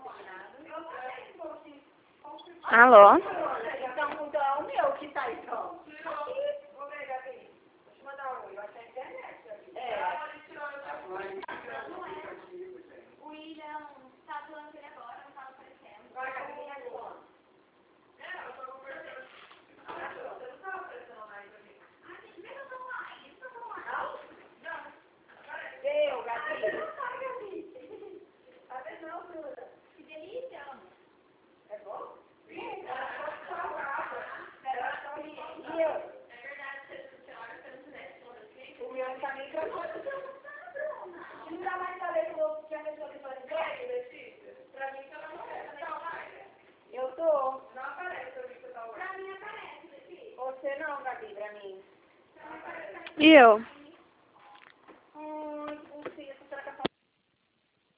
Alô? Então, o meu que tá aí, ó. Vou ver, Gabi. Deixa eu mandar um. Eu achei a internet, Gabi. O William tá falando ele agora, não tá aparecendo. Vai, Gabi, quem é fulano? Eu tô conversando. Você não tá aparecendo mais pra mim. Vê que eu tô online. Isso eu tô online. Não? Eu, Gabi. Não tá, Gabi. Tá vendo não, Bruna? Que delícia. É bom? Sim, ela ficou salgada. E eu? É verdade, você olha pra internet toda assim. O meu também ganhou. Não dá mais pra ver que eu vou tinha pessoa que faz entrega, Letícia? Pra mim, pelo amor de Deus, tá online. Eu tô. Não aparece pra mim que você tá online. Pra mim aparece, Letícia. Você não, Gabi, pra mim. E eu?